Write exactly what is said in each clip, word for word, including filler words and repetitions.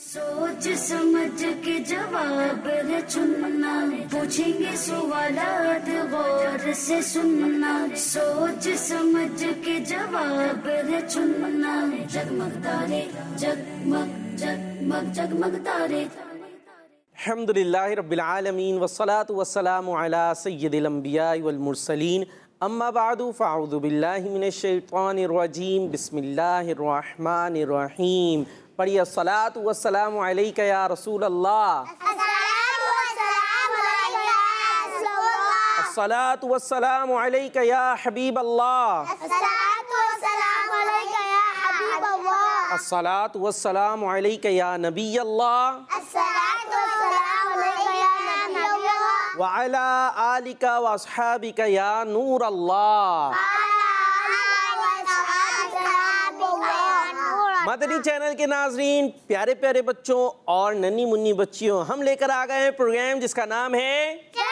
سوچ سمجھ کے جواب ہے چننا، پوچھیں گے سوالات غور سے سننا، سوچ سمجھ کے جواب ہے چننا، جگمگ تارے جگمگ جگمگ جگمگ تارے۔ الحمدللہ رب العالمین والصلاة والسلام علی سید الانبیاء والمرسلین، اما بعد فاعوذ باللہ من الشیطان الرجیم، بسم اللہ الرحمن الرحیم۔ پڑھیے الصلاة والسلام علیکہ یا رسول اللہ، الصلاة والسلام علیکہ یا حبیب اللہ، الصلاة والسلام علیکہ یا نبی اللہ، وعلی آلک واصحابک یا نور اللہ۔ مدنی چینل کے ناظرین، پیارے پیارے بچوں اور ننھی منی بچیوں، ہم لے کر آ گئے ہیں پروگرام جس کا نام ہے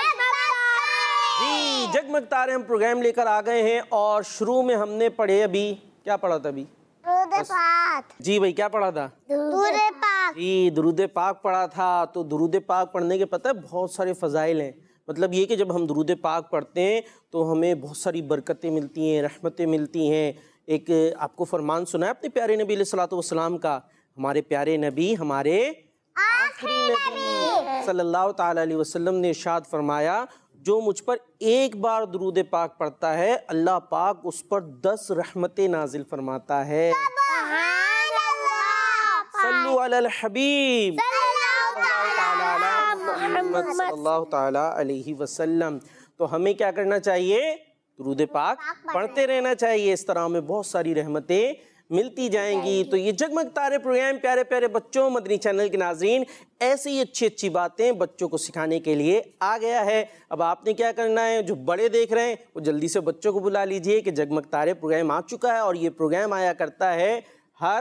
جی جگمگ تارے۔ ہم پروگرام لے کر آ گئے ہیں اور شروع میں ہم نے پڑھے، ابھی کیا پڑھا تھا؟ ابھی درود پاک۔ جی بھائی کیا پڑھا تھا؟ درود پاک۔ جی درود پاک پڑھا تھا۔ تو درود پاک پڑھنے کے پتہ ہے بہت سارے فضائل ہیں، مطلب یہ کہ جب ہم درود پاک پڑھتے ہیں تو ہمیں بہت ساری برکتیں ملتی ہیں، رحمتیں ملتی ہیں۔ ایک آپ کو فرمان سنا ہے اپنے پیارے نبی علیہ الصلوۃ والسلام کا، ہمارے پیارے نبی، ہمارے آخری نبی صلی اللہ تعالیٰ علیہ وسلم نے ارشاد فرمایا، جو مجھ پر ایک بار درود پاک پڑھتا ہے اللہ پاک اس پر دس رحمتیں نازل فرماتا ہے۔ صلو علی الحبیب محمد صلی اللہ تعالیٰ علیہ وسلم۔ تو ہمیں کیا کرنا چاہیے؟ درود پاک پڑھتے رہنا چاہیے، اس طرح ہمیں بہت ساری رحمتیں ملتی جائیں گی۔ تو یہ جگمگ تارے پروگرام پیارے پیارے بچوں، مدنی چینل کے ناظرین، ایسی ہی اچھی اچھی باتیں بچوں کو سکھانے کے لیے آ گیا ہے۔ اب آپ نے کیا کرنا ہے، جو بڑے دیکھ رہے ہیں وہ جلدی سے بچوں کو بلا لیجئے کہ جگمگ تارے پروگرام آ چکا ہے، اور یہ پروگرام آیا کرتا ہے ہر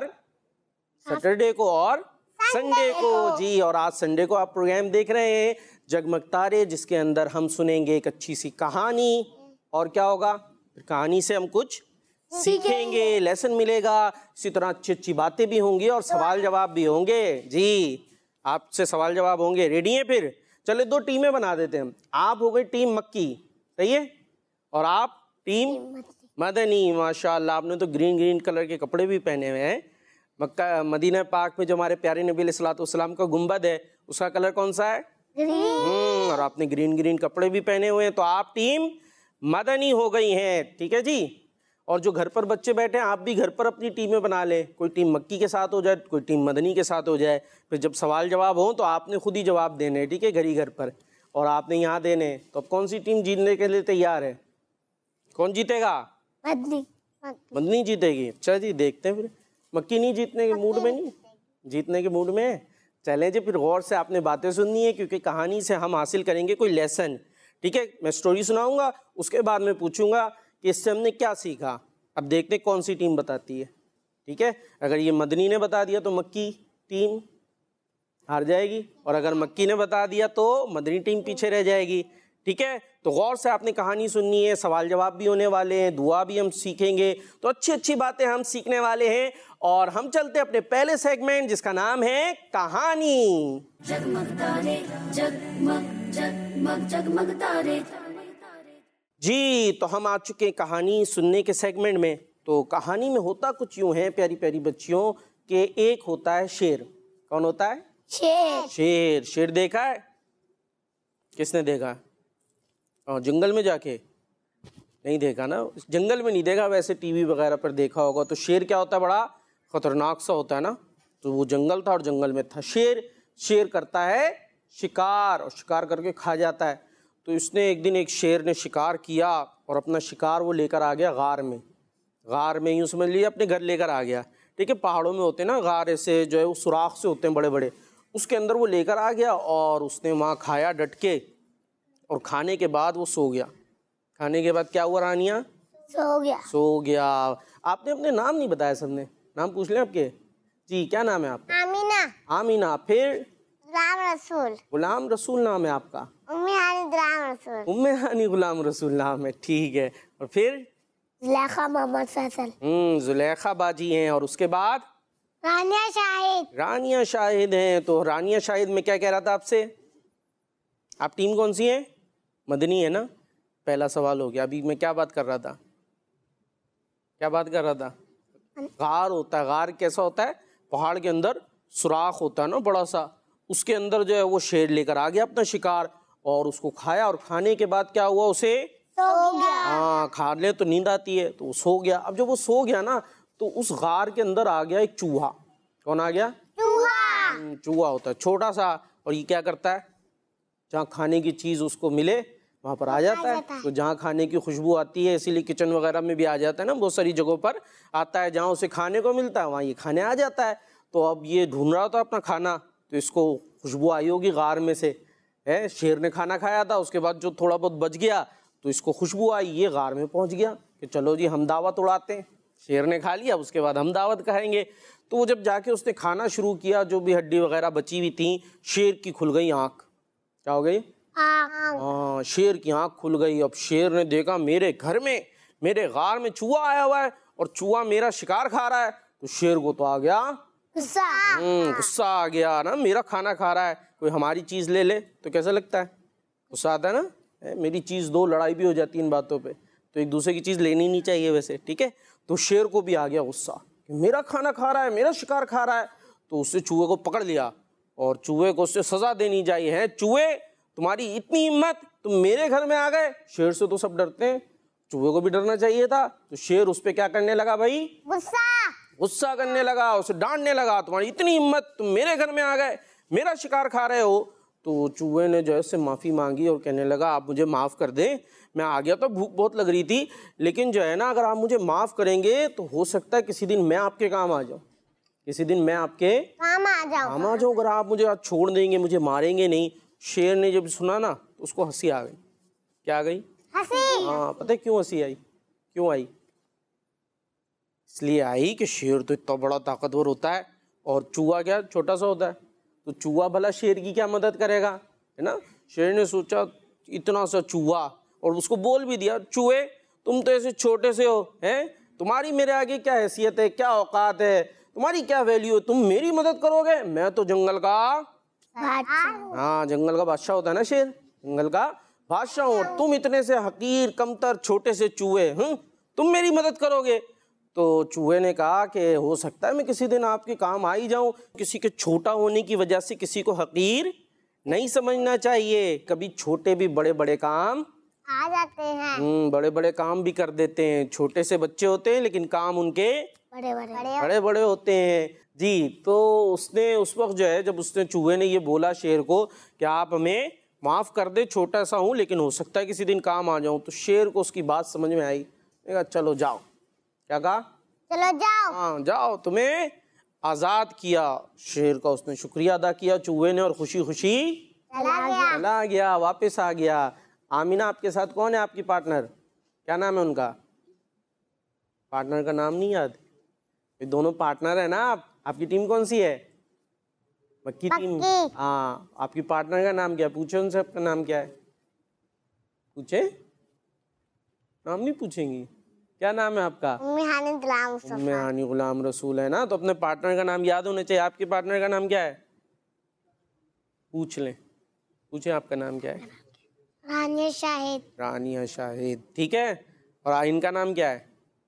سیٹرڈے کو اور سنڈے کو۔ جی اور آج سنڈے کو آپ پروگرام دیکھ رہے ہیں جگمگ تارے، جس کے اندر ہم سنیں گے ایک اچھی سی کہانی، اور کیا ہوگا، کہانی سے ہم کچھ سیکھیں گے، لیسن ملے گا، اسی طرح اچھی اچھی باتیں بھی ہوں گی اور سوال جواب بھی ہوں گے۔ جی آپ سے سوال جواب ہوں گے، ریڈی ہیں؟ پھر چلے دو ٹیمیں بنا دیتے ہیں، آپ ہو گئی ٹیم مکی، صحیح ہے، اور آپ ٹیم مدنی۔ ماشاءاللہ آپ نے تو گرین گرین کلر کے کپڑے بھی پہنے ہوئے ہیں۔ مکہ مدینہ پاک میں جو ہمارے پیارے نبی علیہ الصلوۃ والسلام کا گنبد ہے اس کا کلر کون سا ہے؟ گرین۔ اور آپ نے گرین گرین کپڑے بھی پہنے ہوئے ہیں، تو آپ ٹیم مدنی ہو گئی ہیں، ٹھیک ہے جی۔ اور جو گھر پر بچے بیٹھے ہیں آپ بھی گھر پر اپنی ٹیمیں بنا لیں، کوئی ٹیم مکی کے ساتھ ہو جائے، کوئی ٹیم مدنی کے ساتھ ہو جائے، پھر جب سوال جواب ہوں تو آپ نے خود ہی جواب دینے ہیں، ٹھیک ہے، گھر ہی گھر پر، اور آپ نے یہاں دینے۔ تو اب کون سی ٹیم جیتنے کے لیے تیار ہے؟ کون جیتے گا؟ مدنی۔ مدنی جیتے گی، اچھا جی دیکھتے ہیں۔ پھر مکی نہیں جیتنے کے موڈ میں؟ نہیں جیتنے کے موڈ میں؟ چلیں جی پھر غور سے آپ نے باتیں سننی ہے، کیونکہ کہانی سے ہم حاصل کریں گے کوئی لیسن، ٹھیک ہے۔ میں سٹوری سناؤں گا، اس کے بعد میں پوچھوں گا کہ اس سے ہم نے کیا سیکھا۔ اب دیکھتے ہیں کون سی ٹیم بتاتی ہے، ٹھیک ہے۔ اگر یہ مدنی نے بتا دیا تو مکی ٹیم ہار جائے گی، اور اگر مکی نے بتا دیا تو مدنی ٹیم پیچھے رہ جائے گی، ٹھیک ہے۔ تو غور سے آپ نے کہانی سننی ہے، سوال جواب بھی ہونے والے ہیں، دعا بھی ہم سیکھیں گے، تو اچھی اچھی باتیں ہم سیکھنے والے ہیں۔ اور ہم چلتے اپنے پہلے سیگمنٹ جس کا نام ہے کہانی۔ جگمگ تارے جگمگ جگمگ جگمگ تارے۔ جی تو ہم آ چکے کہانی سننے کے سیگمنٹ میں۔ تو کہانی میں ہوتا کچھ یوں ہے پیاری پیاری بچیوں، کہ ایک ہوتا ہے شیر۔ کون ہوتا ہے؟ شیر۔ شیر۔ شیر دیکھا ہے؟ کس نے دیکھا؟ اور جنگل میں جا کے نہیں دیکھا نا، جنگل میں نہیں دیکھا، ویسے ٹی وی وغیرہ پر دیکھا ہوگا۔ تو شیر کیا ہوتا ہے؟ بڑا خطرناک سا ہوتا ہے نا۔ تو وہ جنگل تھا اور جنگل میں تھا شیر۔ شیر کرتا ہے شکار، اور شکار کر کے کھا جاتا ہے۔ تو اس نے ایک دن ایک شیر نے شکار کیا، اور اپنا شکار وہ لے کر آ گیا غار میں۔ غار میں یوں سمجھ لیجیے اپنے گھر لے کر آ گیا، ٹھیک ہے۔ پہاڑوں میں ہوتے ہیں نا غار، ایسے جو ہے وہ سوراخ سے ہوتے ہیں بڑے بڑے، اس کے اندر وہ لے کر آ گیا، اور اس نے وہاں کھایا ڈٹ کے، اور کھانے کے بعد وہ سو گیا۔ کھانے کے بعد کیا ہوا رانیہ؟ سو گیا۔ سو گیا۔ آپ نے اپنے نام نہیں بتایا، سب نے نام پوچھ لیں آپ کے؟ جی کیا نام ہے آپ کا؟ آمینہ۔ آمینہ۔ پھر غلام رسول۔ غلام رسول نام ہے آپ کا؟ امی ہانی غلام رسول۔ ام ہانی غلام رسول نام ہے، ٹھیک ہے۔ اور پھر زلیخا محمد فیصل۔ ہوں زلیخا باجی ہیں، اور اس کے بعد رانیہ شاہد. رانیہ شاہد ہیں. تو رانیہ شاہد میں کیا کہہ رہا تھا آپ سے؟ آپ ٹیم کون سی ہے؟ مدنی ہے نا. پہلا سوال ہو گیا. ابھی میں کیا بات کر رہا تھا؟ کیا بات کر رہا تھا؟ غار ہوتا ہے. غار کیسا ہوتا ہے؟ پہاڑ کے اندر سوراخ ہوتا ہے نا بڑا سا, اس کے اندر جو ہے وہ شیر لے کر آ گیا اپنا شکار, اور اس کو کھایا, اور کھانے کے بعد کیا ہوا اسے؟ سو گیا. ہاں, کھا لے تو نیند آتی ہے, تو وہ سو گیا. اب جب وہ سو گیا نا تو اس غار کے اندر آ گیا ایک چوہا. کون آ گیا؟ چوہا. چوہا ہوتا ہے چھوٹا سا, اور یہ کیا کرتا ہے؟ جہاں کھانے کی چیز اس کو ملے وہاں پر آ جاتا ہے. تو جہاں کھانے کی خوشبو آتی ہے, اسی لیے کچن وغیرہ میں بھی آ جاتا ہے نا, بہت ساری جگہوں پر آتا ہے, جہاں اسے کھانے کو ملتا ہے وہاں یہ کھانے آ جاتا ہے. تو اب یہ ڈھونڈ رہا تھا اپنا کھانا, تو اس کو خوشبو آئی ہوگی غار میں سے, ہے شیر نے کھانا کھایا تھا, اس کے بعد جو تھوڑا بہت بچ گیا تو اس کو خوشبو آئی, یہ غار میں پہنچ گیا کہ چلو جی ہم دعوت اڑاتے ہیں. شیر نے کھا لیا, اس کے بعد ہم دعوت کھائیں گے. تو وہ جب جا کے اس نے کھانا شروع کیا, جو بھی ہڈی وغیرہ بچی ہوئی تھیں, شیر کی کھل گئی آنکھ. کیا ہو گئی؟ ہاں, شیر کی آنکھ کھل گئی. اب شیر نے دیکھا میرے گھر میں, میرے غار میں چوہا آیا ہوا ہے, اور چوہا میرا شکار کھا رہا ہے. تو شیر کو تو آ گیا غصہ. ہوں غصہ آ گیا نا, میرا کھانا کھا رہا ہے, کوئی ہماری چیز لے لے تو کیسا لگتا ہے؟ غصہ آتا ہے نا. میری چیز دو, لڑائی بھی ہو جاتی ہے ان باتوں پہ, تو ایک دوسرے کی چیز لینی نہیں چاہیے ویسے, ٹھیک ہے. تو شیر کو بھی آ گیا غصہ کہ میرا کھانا کھا رہا ہے, میرا شکار کھا رہا ہے. تو اس نے چوہے کو پکڑ لیا, اور چوہے کو اس سے سزا دینی چاہیے. ہے چوہے, تمہاری اتنی ہمت, تم میرے گھر میں آ گئے. شیر سے تو سب ڈرتے ہیں, چوہے کو بھی ڈرنا چاہیے تھا. تو شیر اس پہ کیا کرنے لگا بھائی؟ غصہ. غصہ کرنے لگا, اسے ڈانٹنے لگا, تمہاری اتنی ہمت, تم میرے گھر میں آ گئے, میرا شکار کھا رہے ہو. تو چوہے نے جو ہے اس سے معافی مانگی اور کہنے لگا آپ مجھے معاف کر دیں, میں آ گیا تو بھوک بہت لگ رہی تھی, لیکن جو ہے نا اگر آپ مجھے معاف کریں گے تو ہو سکتا ہے کسی دن میں آپ کے کام آ جاؤں, کسی دن میں آپ کے کام آ جاؤ. کام آ جاؤں اگر آپ مجھے آج چھوڑ دیں گے, مجھے ماریں گے نہیں. شیر نے جب سنا نا تو اس کو ہنسی آ گئی. کیا آ گئی؟ ہنسی. ہاں, پتہ ہے کیوں ہنسی آئی؟ کیوں آئی؟ اس لیے آئی کہ شیر تو اتنا بڑا طاقتور ہوتا ہے, اور چوہا کیا چھوٹا سا ہوتا ہے. تو چوہا بھلا شیر کی کیا مدد کرے گا, ہے نا. شیر نے سوچا اتنا سا چوہا, اور اس کو بول بھی دیا, چوہے تم تو ایسے چھوٹے سے ہو, ہیں تمہاری میرے آگے کیا حیثیت ہے, کیا اوقات ہے, تمہاری کیا ویلیو ہے, تم میری مدد کرو گے؟ میں تو جنگل کا, ہاں جنگل کا بادشاہ ہوتا ہے نا شیر, جنگل کا بادشاہ ہوں, تم اتنے سے حقیر کمتر چھوٹے سے چوہے, ہوں تم میری مدد کرو گے؟ تو چوہے نے کہا کہ ہو سکتا ہے میں کسی دن آپ کے کام آ ہی جاؤں. کسی کے چھوٹا ہونے کی وجہ سے کسی کو حقیر نہیں سمجھنا چاہیے, کبھی چھوٹے بھی بڑے بڑے کام آ جاتے ہیں. ہوں بڑے بڑے کام بھی کر دیتے ہیں. چھوٹے سے بچے ہوتے ہیں لیکن کام ان کے بڑے بڑے بڑے بڑے ہوتے ہیں. جی, تو اس نے اس وقت جو ہے جب اس نے چوہے نے یہ بولا شیر کو کہ آپ ہمیں معاف کر دے, چھوٹا سا ہوں لیکن ہو سکتا ہے کسی دن کام آ جاؤں. تو شیر کو اس کی بات سمجھ میں آئی, کہا چلو جاؤ. کیا کہا؟ چلو جاؤ. ہاں جاؤ, تمہیں آزاد کیا. شیر کا اس نے شکریہ ادا کیا چوہے نے, اور خوشی خوشی چلا گیا. چلا گیا, واپس آ گیا. آمینہ آپ کے ساتھ کون ہے آپ کی پارٹنر؟ کیا نام ہے ان کا؟ پارٹنر کا نام نہیں یاد؟ یہ دونوں پارٹنر ہیں نا آپ, آپ کی ٹیم کون سی ہے؟ مکی ٹیم. ہاں, آپ کی پارٹنر کا نام کیا ہے؟ پوچھے ان سے آپ کا نام کیا ہے, پوچھے, نام نہیں پوچھیں گی؟ کیا نام ہے آپ کا؟ امی ہانی غلام ام مصطفیٰ. ہانی غلام رسول ہے نا, تو اپنے پارٹنر کا نام یاد ہونا چاہیے. آپ کے پارٹنر کا نام کیا ہے؟ پوچھ لیں, پوچھیں آپ کا نام کیا ہے؟ رانیہ شاہد. رانیہ شاہد, ٹھیک ہے. اور آئین کا نام کیا ہے؟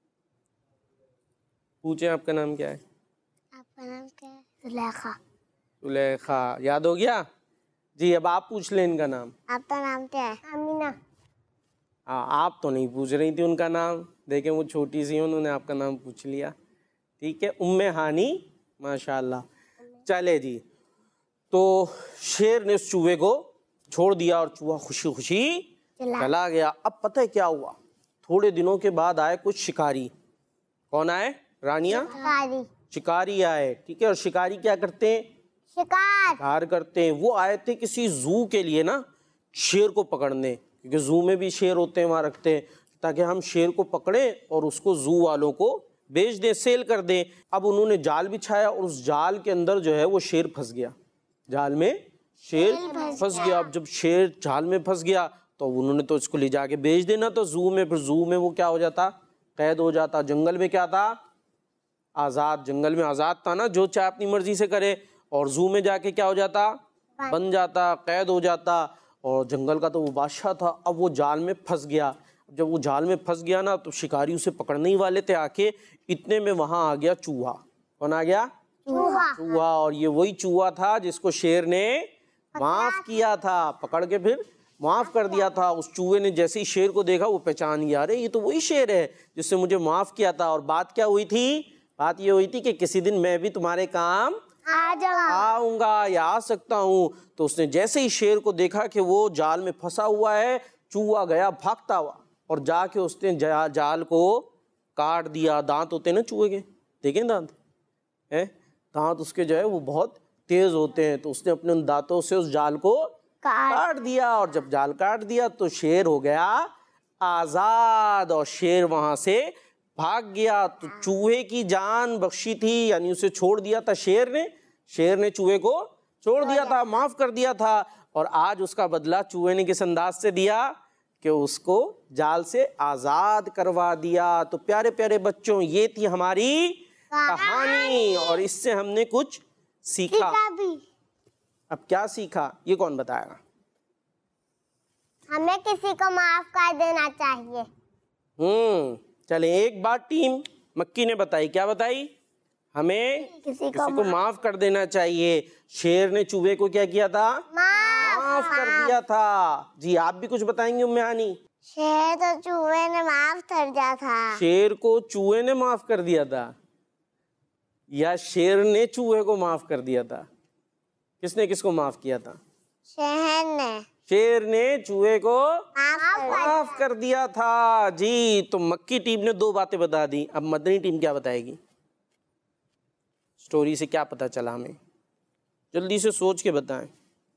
پوچھیں آپ کا نام کیا ہے؟ آپ کا نام کیا ہے؟ زلیخا. زلیخا, یاد ہو گیا؟ جی, اب آپ پوچھ لیں ان کا نام. آپ کا نام کیا ہے؟ آمینہ. ہاں, آپ تو نہیں پوچھ رہی تھی ان کا نام, دیکھیں وہ چھوٹی سی ہیں, انہوں نے آپ کا نام پوچھ لیا. ٹھیک ہے, ام ہانی, ماشاء اللہ. چلے جی, تو شیر نے اس چوہے کو چھوڑ دیا اور چوہا خوشی خوشی چلا گیا. اب پتہ ہے کیا ہوا, تھوڑے دنوں کے بعد آئے کچھ شکاری. کون آئے؟ رانیہ شکاری. شکاری آئے, ٹھیک ہے. اور شکاری کیا کرتے ہیں؟ شکار. شکار کرتے ہیں. وہ آئے تھے کسی زو کے لیے نا, شیر کو پکڑنے, کیونکہ زو میں بھی شیر ہوتے ہیں, وہاں رکھتے ہیں, تاکہ ہم شیر کو پکڑیں اور اس کو زو والوں کو بیچ دیں, سیل کر دیں. اب انہوں نے جال بچھایا, اور اس جال کے اندر جو ہے وہ شیر پھنس گیا. جال میں شیر پھنس گیا. اب جب شیر جال میں پھنس گیا تو انہوں نے تو اس کو لے جا کے بیچ دینا, تو زو میں, پھر زو میں وہ کیا ہو جاتا, قید ہو جاتا. جنگل میں کیا تھا, آزاد، جنگل میں آزاد تھا نا، جو چاہے اپنی مرضی سے کرے، اور زو میں جا کے کیا ہو جاتا؟ بن جاتا، قید ہو جاتا، اور جنگل کا تو وہ بادشاہ تھا، اب وہ جال میں پھنس گیا۔ جب وہ جال میں پھنس گیا نا تو شکاری اسے پکڑنے ہی والے تھے، آ کے اتنے میں وہاں آ گیا چوہا۔ کون آ گیا؟ چوہا۔ چوہا، اور یہ وہی چوہا تھا جس کو شیر نے معاف کیا تھا، پکڑ کے پھر معاف کر دیا تھا۔ اس چوہے نے جیسے ہی شیر کو دیکھا وہ پہچان گیا، ارے یہ تو وہی شیر ہے جس سے مجھے معاف کیا تھا۔ اور بات کیا ہوئی تھی؟ بات یہ ہوئی تھی کہ کسی دن میں بھی تمہارے کام آ جاؤ۔ آؤں گا یا آ سکتا ہوں۔ تو اس نے جیسے ہی شیر کو دیکھا کہ وہ جال میں پھنسا ہوا ہے، چوہا گیا بھاگتا ہوا اور جا کے اس نے جال کو کاٹ دیا۔ دانت ہوتے ہیں نا چوہے کے، دیکھیں دانت ہے، دانت اس کے جو ہے وہ بہت تیز ہوتے ہیں، تو اس نے اپنے ان دانتوں سے اس جال کو کاٹ دیا، اور جب جال کاٹ دیا تو شیر ہو گیا آزاد، اور شیر وہاں سے بھاگ گیا۔ تو چوہے کی جان بخشی تھی، یعنی اسے چھوڑ دیا تھا شیر نے، شیر نے چوہے کو چھوڑ دیا تھا، معاف کر دیا تھا، اور آج اس کا بدلہ چوہے نے کس انداز سے دیا کہ اس کو جال سے آزاد کروا دیا۔ تو پیارے پیارے بچوں، یہ تھی ہماری کہانی، اور اس سے ہم نے کچھ سیکھا۔ بھی اب کیا سیکھا یہ کون بتائے گا؟ ہمیں کسی کو معاف کر دینا چاہیے۔ ہوں چلیں، ایک بات ٹیم مکی نے بتائی، کیا بتائی؟ ہمیں کسی کسی کو معاف کر دینا چاہیے۔ شیر نے چوہے کو کیا کیا تھا؟ معاف کر دیا تھا۔ جی آپ بھی کچھ بتائیں گے ام ہانی؟ شیر تو چوہے نے معاف کر دیا تھا۔ شیر کو چوہے نے معاف کر دیا تھا یا شیر نے چوہے کو معاف کر دیا تھا؟ کس نے کس کو معاف کیا تھا؟ شہر نے شیر نے چوہے کو معاف معاف کر دیا تھا۔ جی تو مکی ٹیم نے دو باتیں بتا دی، اب مدنی ٹیم کیا بتائے گی؟ سٹوری سے کیا پتا چلا ہمیں؟ جلدی سے سوچ کے بتائیں۔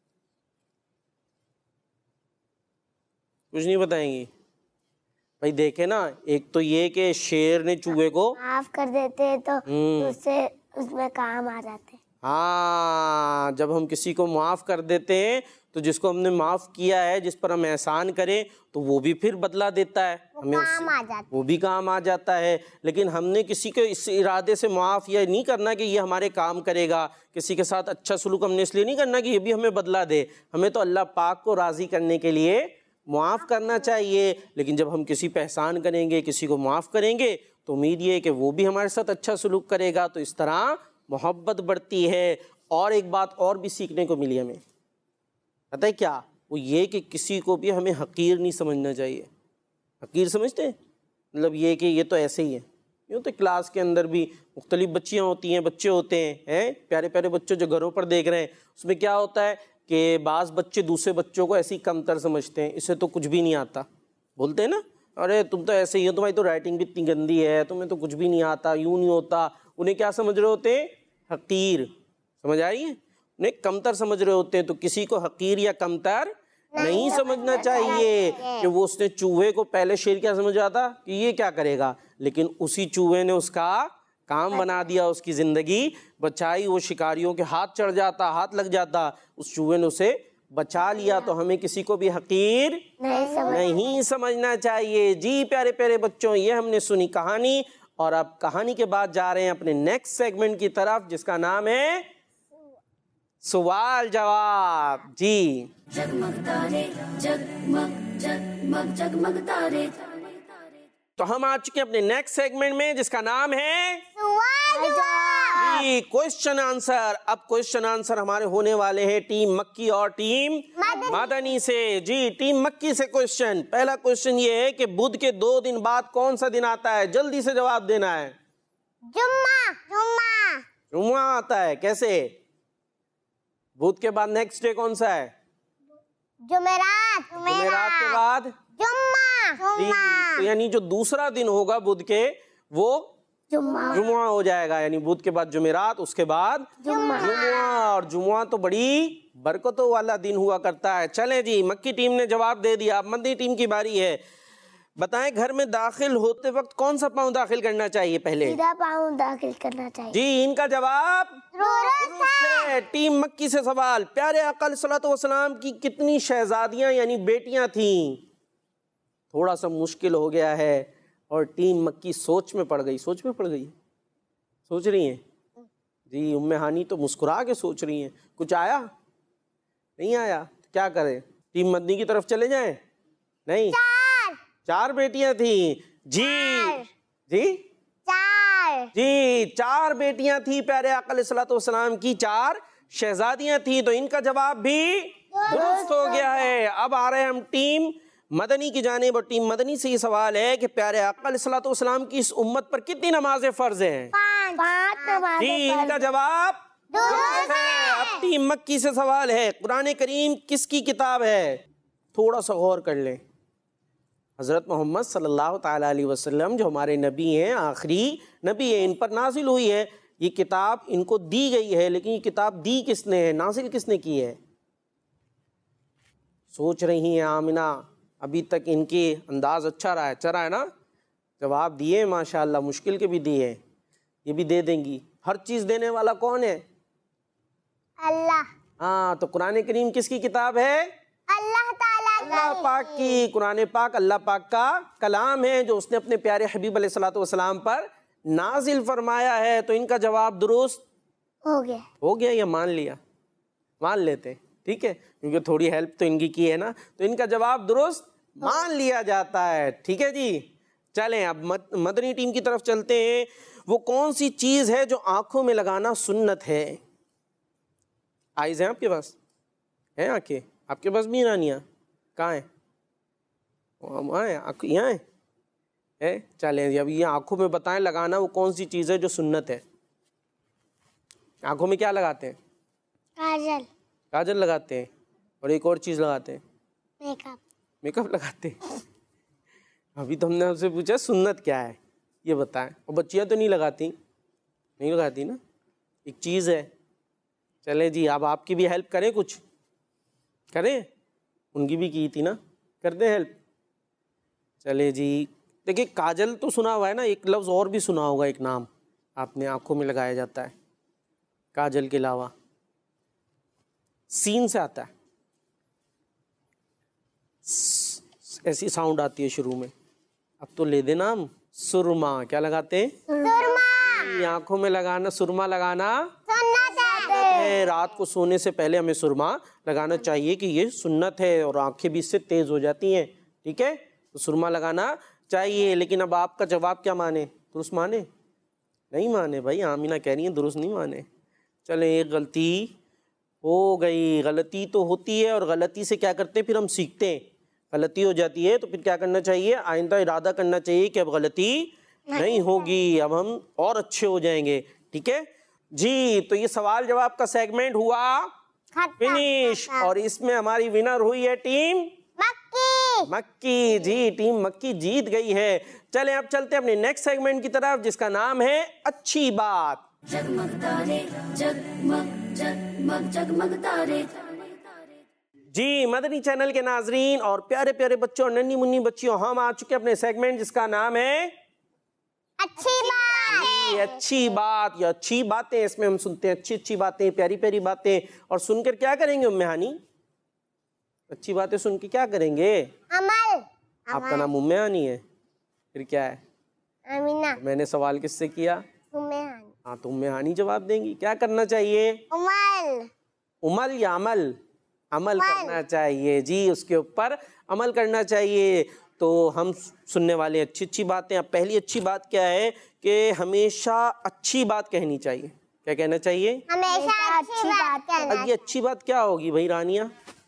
کچھ نہیں بتائیں گی؟ بھائی دیکھیں نا، ایک تو یہ کہ شیر نے چوہے کو معاف کر دیتے تو اس سے اس میں کام آ جاتے۔ ہاں، جب ہم کسی کو معاف کر دیتے ہیں تو جس کو ہم نے معاف کیا ہے، جس پر ہم احسان کریں تو وہ بھی پھر بدلہ دیتا ہے ہمیں، کام آ جاتا، وہ بھی کام آ جاتا ہے۔ لیکن ہم نے کسی کو اس ارادے سے معاف یہ نہیں کرنا کہ یہ ہمارے کام کرے گا، کسی کے ساتھ اچھا سلوک ہم نے اس لیے نہیں کرنا کہ یہ بھی ہمیں بدلہ دے، ہمیں تو اللہ پاک کو راضی کرنے کے لیے معاف کرنا چاہیے۔ لیکن جب ہم کسی پہ احسان کریں گے، کسی کو معاف کریں گے تو امید یہ ہے کہ وہ بھی ہمارے ساتھ اچھا سلوک کرے گا، تو اس طرح محبت بڑھتی ہے۔ اور ایک بات اور بھی سیکھنے کو ملی ہمیں، پتہ ہے کیا؟ وہ یہ کہ کسی کو بھی ہمیں حقیر نہیں سمجھنا چاہیے۔ حقیر سمجھتے ہیں مطلب یہ کہ یہ تو ایسے ہی ہے، یوں تو کلاس کے اندر بھی مختلف بچیاں ہوتی ہیں، بچے ہوتے ہیں ہیں پیارے پیارے بچے جو گھروں پر دیکھ رہے ہیں، اس میں کیا ہوتا ہے کہ بعض بچے دوسرے بچوں کو ایسی کمتر سمجھتے ہیں، اسے تو کچھ بھی نہیں آتا، بولتے ہیں نا ارے تم تو ایسے ہی ہو، تمہاری تو رائٹنگ بھی اتنی گندی ہے، تمہیں تو کچھ بھی نہیں آتا، یوں نہیں ہوتا۔ انہیں کیا سمجھ رہے ہوتے ہیں؟ حقیر۔ سمجھ آ رہی ہے؟ انہیں کمتر سمجھ رہے ہوتے ہیں۔ تو کسی کو حقیر یا کمتر نہیں سمجھنا چاہیے کہ وہ اس نے چوہے کو پہلے شیر کیا سمجھا تھا کہ یہ کیا کرے گا، لیکن اسی چوہے نے اس کا کام بنا دیا، اس کی زندگی بچائی، وہ شکاریوں کے ہاتھ چڑھ جاتا، ہاتھ لگ جاتا، اس چوہے نے اسے بچا لیا۔ تو ہمیں کسی کو بھی حقیر نہیں سمجھنا چاہیے۔ جی پیارے پیارے بچوں، یہ ہم نے سنی کہانی، اور اب کہانی کے بعد جا رہے ہیں اپنے نیکسٹ سیگمنٹ کی طرف جس کا نام ہے سوال جواب۔ جی جگمگ تارے جگمگ جگمگ جگمگ تارے۔ تو ہم آ چکے اپنے نیکسٹ سیگمنٹ میں جس کا نام ہے سوال جواب۔ جی کوشچن آنسر۔ اب کوشچن آنسر ہمارے ہونے والے ہیں ٹیم مکی اور ٹیم مدنی سے۔ جی ٹیم مکی سے کوشچن، پہلا کوشچن یہ ہے کہ بدھ کے دو دن بعد کون سا دن آتا ہے؟ جلدی سے جواب دینا ہے۔ جمعہ جمعہ جمعہ آتا ہے، کیسے؟ بدھ کے بعد نیکسٹ ڈے کون سا ہے؟ جمعرات جمعرات کے بعد جمعہ جی، تو یعنی جو دوسرا دن ہوگا بدھ کے وہ جمعہ جمعہ ہو جائے گا، یعنی بدھ کے بعد جمعرات، اس کے بعد جمعہ۔ اور جمعہ تو بڑی برکتوں والا دن ہوا کرتا ہے۔ چلیں جی، مکی ٹیم نے جواب دے دیا، اب مدنی ٹیم کی باری ہے۔ بتائیں گھر میں داخل ہوتے وقت کون سا پاؤں داخل کرنا چاہیے پہلے؟ سیدھا پاؤں داخل کرنا چاہیے۔ جی ان کا جواب درست ہے۔ ٹیم مکی سے سوال، پیارے آقا علیہ الصلوۃ والسلام کی کتنی شہزادیاں یعنی بیٹیاں تھیں؟ تھوڑا سا مشکل ہو گیا ہے اور ٹیم مکی سوچ میں پڑ گئی، سوچ میں پڑ گئی سوچ رہی ہیں جی؟ ام ہانی تو مسکرا کے سوچ رہی ہیں. کچھ آیا نہیں آیا؟ کیا کریں؟ ٹیم مدنی کی طرف چلے جائیں؟ نہیں. چار چار بیٹیاں تھیں جی. جی چار جی چار بیٹیاں تھیں پیارے آقا علیہ الصلوۃ والسلام کی، چار شہزادیاں تھیں. تو ان کا جواب بھی درست ہو گیا ہے. اب آ رہے ہیں ہم ٹیم مدنی کی جانب، اور ٹیم مدنی سے یہ سوال ہے کہ پیارے آقا علیہ الصلوۃ والسلام کی اس امت پر کتنی نمازیں فرض ہیں؟ پانچ نمازیں جی ان کا جواب درست ہے. اب ٹیم مکی سے سوال ہے، قرآن کریم کس کی کتاب ہے؟ تھوڑا سا غور کر لیں. حضرت محمد صلی اللہ تعالیٰ علیہ وسلم جو ہمارے نبی ہیں، آخری نبی ہیں، ان پر نازل ہوئی ہے یہ کتاب، ان کو دی گئی ہے. لیکن یہ کتاب دی کس نے ہے، نازل کس نے کی ہے؟ سوچ رہی ہیں آمنہ؟ ابھی تک ان کی انداز اچھا رہا ہے، اچھا رہا ہے نا؟ جواب دیے ماشاءاللہ، مشکل کے بھی دیے، یہ بھی دے دیں گی. ہر چیز دینے والا کون ہے؟ اللہ. ہاں، تو قرآن کریم کس کی کتاب ہے؟ اللہ تعالیٰ اللہ پاک کی. قرآن پاک اللہ پاک کا کلام ہے جو اس نے اپنے پیارے حبیب علیہ الصلوۃ والسلام پر نازل فرمایا ہے. تو ان کا جواب درست ہو گیا. ہو گیا یا مان لیا؟ مان لیتے، ٹھیک ہے، کیونکہ تھوڑی ہیلپ تو ان کی کی ہے نا. تو ان کا جواب درست مان لیا جاتا ہے. ٹھیک ہے جی، چلیں اب مدنی ٹیم کی طرف چلتے ہیں. وہ کون سی چیز ہے جو آنکھوں میں لگانا سنت ہے؟ آئیز ہیں آپ کے پاس؟ ہیں آنکھیں آپ کے پاس بھی؟ رانیہ کہاں ہیں؟ وہاں ہیں، یہاں ہیں. چلیں جی، اب یہ آنکھوں میں بتائیں لگانا وہ کون سی چیز ہے جو سنت ہے؟ آنکھوں میں کیا لگاتے ہیں؟ کاجل. کاجل لگاتے ہیں، اور ایک اور چیز لگاتے ہیں، میک اپ. میک اپ لگاتے ہیں. ابھی تو ہم نے آپ سے پوچھا سنت کیا ہے، یہ بتائیں. اور بچیاں تو نہیں لگاتی؟ نہیں لگاتی نا، ایک چیز ہے. چلیں جی، اب آپ کی بھی ہیلپ کریں، کچھ کریں، ان کی بھی کی تھی نا، کر دیں ہیلپ. چلے جی، دیکھیں کاجل تو سنا ہوا ہے نا، ایک لفظ اور بھی سنا ہوگا، ایک نام آپ نے آنکھوں میں لگایا جاتا ہے کاجل کے علاوہ، سین سے آتا ہے، ایسی ساؤنڈ آتی ہے شروع میں. اب تو لے دے نام، سرما. کیا لگاتے ہیں؟ سرما. آنکھوں میں لگانا، سرما لگانا سنت ہے. رات کو سونے سے پہلے ہمیں سرما لگانا چاہیے کہ یہ سنت ہے، اور آنکھیں بھی اس سے تیز ہو جاتی ہیں. ٹھیک ہے، تو سرما لگانا چاہیے. لیکن اب آپ کا جواب کیا مانے؟ درست مانے؟ نہیں مانے بھائی، آمینہ کہہ رہی ہیں درست نہیں مانے. چلیں ایک غلطی ہو گئی. غلطی تو ہوتی ہے، اور غلطی سے کیا کرتے ہیں پھر ہم سیکھتے ہیں. غلطی ہو جاتی ہے تو پھر کیا کرنا چاہیے؟ آئندہ ارادہ کرنا چاہیے کہ اب غلطی نہیں ہوگی، اب ہم اور اچھے ہو جائیں گے. ٹھیک ہے جی. تو یہ سوال جواب کا سیگمنٹ ہوا فنش، اور اس میں ہماری ونر ہوئی ہے ٹیم مکی. مکی. جی ٹیم مکی جیت گئی ہے. چلیں اب چلتے ہیں اپنے نیکسٹ سیگمنٹ کی طرف، جس کا نام ہے اچھی بات. جگمگ تارے جگمگ جگمگ جگمگ تارے. جی مدنی چینل کے ناظرین اور پیارے پیارے بچوں اور ننھی منی بچیوں، ہم آ چکے اپنے سیگمنٹ جس کا نام ہے اچھی بات. یہ اچھی بات. یہ اچھی باتیں، اس میں ہم سنتے ہیں اچھی اچھی باتیں، پیاری پیاری باتیں. اور سن کر کیا کریں گے ام ہانی؟ اچھی باتیں سن کے کیا کریں گے؟ عمل. آپ کا نام ام ہانی ہے؟ پھر کیا ہے؟ امینہ. میں نے سوال کس سے کیا؟ سمیحان. ہاں تو ام ہانی جواب دیں گی. کیا کرنا چاہیے؟ عمل. عمل یا عمل؟ عمل کرنا چاہیے. جی اس کے اوپر عمل کرنا چاہیے. تو ہم سننے والے اچھی اچھی باتیں. اب پہلی اچھی بات کیا ہے کہ ہمیشہ اچھی بات کہنی چاہیے. کیا کہنا چاہیے؟ ہمیشہ اچھی بات کہنا. اب یہ اچھی بات کیا ہوگی بھائی رانیہ؟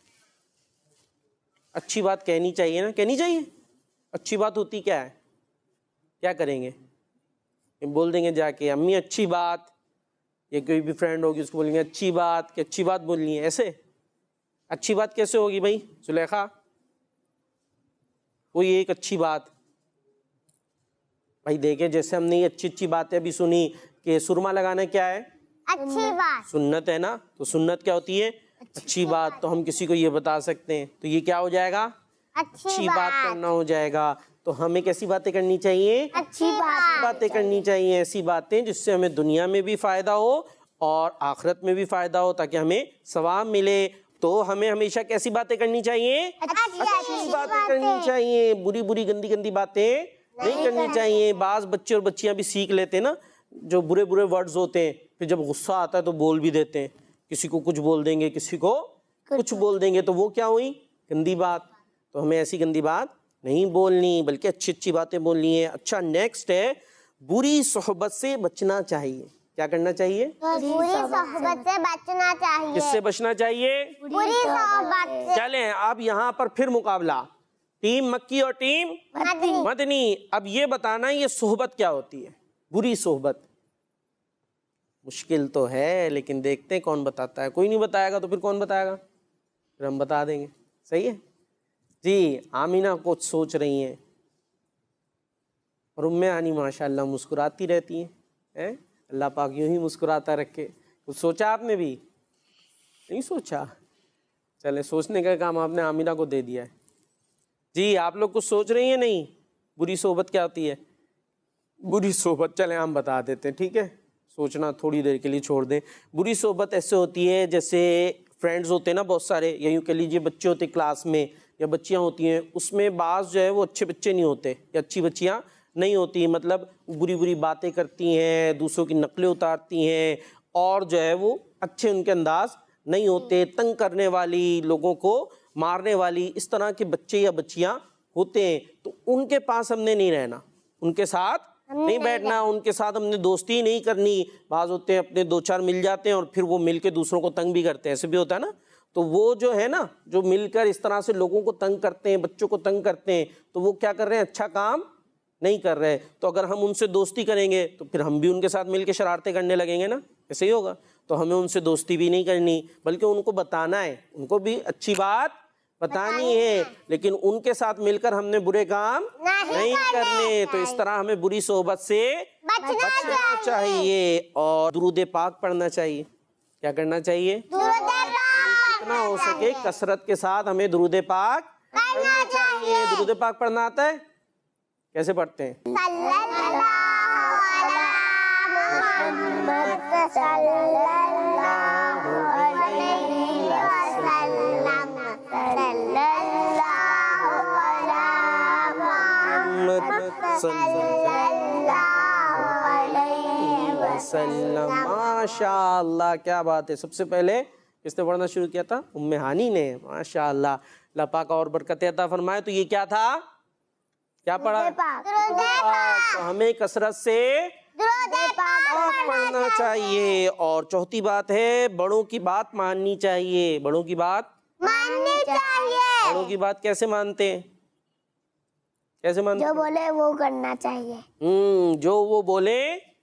اچھی بات کہنی چاہیے نا، کہنی چاہیے. اچھی بات ہوتی کیا ہے؟ کیا کریں گے؟ بول دیں گے جا کے امی اچھی بات، یا کوئی بھی فرینڈ ہوگی اس کو بولیں گے اچھی بات، کہ اچھی بات بولنی ہے. ایسے اچھی بات کیسے ہوگی بھائی زلیخا؟ کوئی ایک اچھی بات بھائی دیکھیں، جیسے ہم نے یہ اچھی اچھی باتیں بھی سنی کہ سرما لگانا کیا ہے؟ اچھی بات. سنت ہے نا. تو سنت کیا ہوتی ہے؟ اچھی بات. تو ہم کسی کو یہ بتا سکتے ہیں، تو یہ کیا ہو جائے گا؟ اچھی بات کرنا ہو جائے گا. تو ہمیں کیسی باتیں کرنی چاہیے؟ اچھی بات. باتیں کرنی چاہیے، ایسی باتیں جس سے ہمیں دنیا میں بھی فائدہ ہو اور آخرت میں بھی فائدہ ہو، تاکہ ہمیں ثواب ملے. تو ہمیں ہمیشہ کیسی باتیں کرنی چاہیے؟ اچھی باتیں کرنی چاہیے. بری بری گندی گندی باتیں نہیں کرنی چاہیے. بعض بچے اور بچیاں بھی سیکھ لیتے نا جو برے برے ورڈز ہوتے ہیں، پھر جب غصہ آتا ہے تو بول بھی دیتے ہیں، کسی کو کچھ بول دیں گے، کسی کو کچھ بول دیں گے، تو وہ کیا ہوئی؟ گندی بات۔ تو ہمیں ایسی گندی بات نہیں بولنی، بلکہ اچھی اچھی باتیں بولنی ہے۔ اچھا نیکسٹ ہے بری صحبت سے بچنا چاہیے۔ کیا کرنا چاہیے؟ بری صحبت سے بچنا چاہیے۔ کس سے بچنا چاہیے؟ بری صحبت سے۔ چلیں اب یہاں پر پھر مقابلہ، ٹیم مکی اور ٹیم مدنی۔ اب یہ بتانا یہ صحبت کیا ہوتی ہے، بری صحبت؟ مشکل تو ہے لیکن دیکھتے ہیں کون بتاتا ہے۔ کوئی نہیں بتائے گا تو پھر کون بتائے گا؟ پھر ہم بتا دیں گے، صحیح ہے جی۔ آمینہ کچھ سوچ رہی ہیں اور ام ہانی ماشاءاللہ مسکراتی رہتی ہیں۔ اللہ پاک یوں ہی مسکراتا رکھے۔ کچھ سوچا آپ نے بھی؟ نہیں سوچا؟ چلے سوچنے کا کام آپ نے آمینہ کو دے دیا ہے جی۔ آپ لوگ کچھ سوچ رہی ہیں؟ نہیں، بری صحبت کیا ہوتی ہے؟ بری صحبت چلیں ہم بتا دیتے ہیں، ٹھیک ہے، سوچنا تھوڑی دیر کے لیے چھوڑ دیں۔ بری صحبت ایسے ہوتی ہے جیسے فرینڈز ہوتے ہیں نا بہت سارے، یا یوں کہہ لیجیے بچے ہوتے کلاس میں یا بچیاں ہوتی ہیں، اس میں بعض جو ہے وہ اچھے بچے نہیں ہوتے یا اچھی بچیاں نہیں ہوتی، مطلب بری بری باتیں کرتی ہیں، دوسروں کی نقلیں اتارتی ہیں، اور جو ہے وہ اچھے ان کے انداز نہیں ہوتے، تنگ کرنے والی، لوگوں کو مارنے والی، اس طرح کے بچے یا بچیاں ہوتے ہیں۔ تو ان کے پاس ہم نے نہیں رہنا، ان کے ساتھ نہیں بیٹھنا، ان کے ساتھ ہم نے دوستی نہیں کرنی۔ بعض ہوتے ہیں اپنے دو چار مل جاتے ہیں اور پھر وہ مل کے دوسروں کو تنگ بھی کرتے ہیں، ایسے بھی ہوتا ہے نا۔ تو وہ جو ہے نا جو مل کر اس طرح سے لوگوں کو تنگ کرتے ہیں، بچوں کو تنگ کرتے ہیں، تو وہ کیا کر رہے ہیں؟ اچھا کام نہیں کر رہے۔ تو اگر ہم ان سے دوستی کریں گے تو پھر ہم بھی ان کے ساتھ مل کے شرارتیں کرنے لگیں گے نا، ایسے ہی ہوگا۔ تو ہمیں ان سے دوستی بھی نہیں کرنی، بلکہ ان کو بتانا ہے، ان کو بھی اچھی بات بتانی ہے، لیکن ان کے ساتھ مل کر ہم نے برے کام نہیں کرنے۔ تو اس طرح ہمیں بری صحبت سے بچنا چاہیے اور درود پاک پڑھنا چاہیے۔ کیا کرنا چاہیے؟ جتنا ہو سکے کثرت کے ساتھ ہمیں درود پاک پڑھنا چاہیے۔ درود پاک پڑھنا آتا ہے؟ کیسے پڑھتے ہیں؟ ماشاء اللہ، کیا بات ہے۔ سب سے پہلے کس نے پڑھنا شروع کیا تھا؟ ام ہانی نے، ماشاء اللہ، اللہ پاک اور برکت عطا فرمائے۔ تو یہ کیا تھا؟ کیا پڑھا؟ تو ہمیں کثرت سے پاک پڑھنا چاہیے۔ اور چوتھی بات ہے بڑوں کی بات ماننی چاہیے۔ بڑوں کی بات ماننی چاہیے۔ بڑوں کی بات کیسے مانتے ہیں؟ کیسے مانتے؟ جو بولے وہ کرنا چاہیے۔ ہوں جو وہ بولے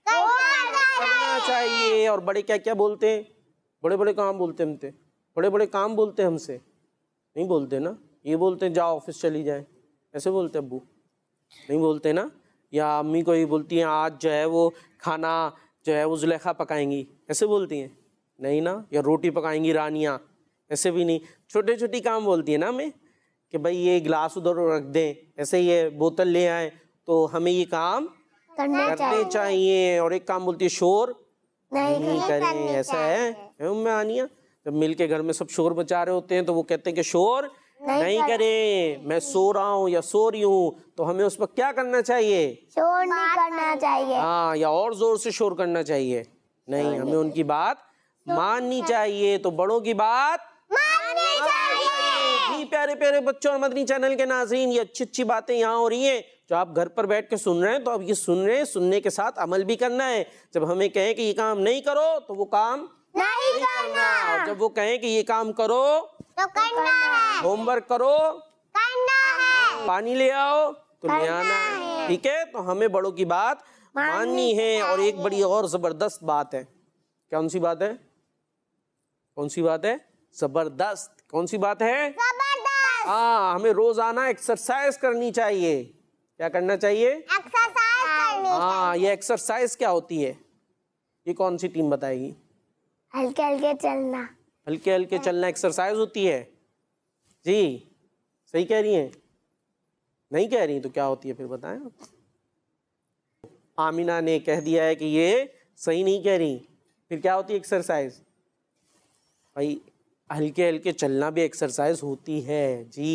کرنا چاہیے۔ اور بڑے کیا کیا بولتے ہیں؟ بڑے بڑے کام بولتے ہیں ہم سے، بڑے بڑے کام بولتے ہیں ہم سے، نہیں بولتے نا۔ یہ بولتے ہیں جاؤ آفس چلی جائیں، ایسے بولتے ابو؟ نہیں بولتے نا۔ یا امی کو یہ بولتی ہیں آج جو ہے وہ کھانا جو ہے وہ زلیخا پکائیں گی، ایسے بولتی ہیں؟ نہیں نا۔ یا روٹی پکائیں گی رانیاں، ایسے بھی نہیں۔ چھوٹے چھوٹی کام بولتی ہیں نا ہمیں کہ بھائی یہ گلاس ادھر رکھ دیں، ایسے یہ بوتل لے آئیں، تو ہمیں یہ کام کرنے چاہیے۔ اور ایک کام بولتی ہے شور نہیں کریں، ایسا ہے ام ہانیہ؟ جب مل کے گھر میں سب شور مچا رہے ہوتے ہیں تو وہ کہتے ہیں کہ شور نہیں کریں، میں سو رہا ہوں یا سو رہی ہوں، تو ہمیں اس وقت کیا کرنا چاہیے؟ شور نہیں کرنا چاہیے۔ ہاں، یا اور زور سے شور کرنا چاہیے؟ نہیں، ہمیں ان کی بات ماننی چاہیے۔ تو بڑوں کی بات ماننی چاہیے۔ جی پیارے پیارے بچوں اور مدنی چینل کے ناظرین، یہ اچھی اچھی باتیں یہاں ہو رہی ہیں جو آپ گھر پر بیٹھ کے سن رہے ہیں، تو اب یہ سن رہے ہیں، سننے کے ساتھ عمل بھی کرنا ہے۔ جب ہمیں کہیں کہ یہ کام نہیں کرو تو وہ کام نہیں کرنا، اور جب وہ کہیں کہ یہ کام کرو تو کرنا ہے، ہوم ورک کرو، کرنا ہے، پانی لے آؤ تو لے آنا ہے، ٹھیک ہے؟ تو ہمیں بڑوں کی بات ماننی ہے۔ اور ایک بڑی اور زبردست بات ہے، کون سی بات ہے؟ کون سی بات ہے؟ زبردست۔ کون سی بات ہے؟ زبردست۔ ہاں، ہمیں روزانہ ایکسرسائز کرنی چاہیے۔ کیا کرنا چاہیے؟ ایکسرسائز کرنی۔ ہاں، یہ ایکسرسائز کیا ہوتی ہے؟ یہ کون سی ٹیم بتائے گی؟ ہلکے ہلکے چلنا۔ ہلکے ہلکے چلنا ایکسرسائز ہوتی ہے؟ جی صحیح کہہ رہی ہیں؟ نہیں کہہ رہی تو کیا ہوتی ہے پھر بتائیں آپ؟ آمینہ نے کہہ دیا ہے کہ یہ صحیح نہیں کہہ رہی، پھر کیا ہوتی ہے ایکسرسائز؟ بھائی ہلکے ہلکے چلنا بھی ایکسرسائز ہوتی ہے جی۔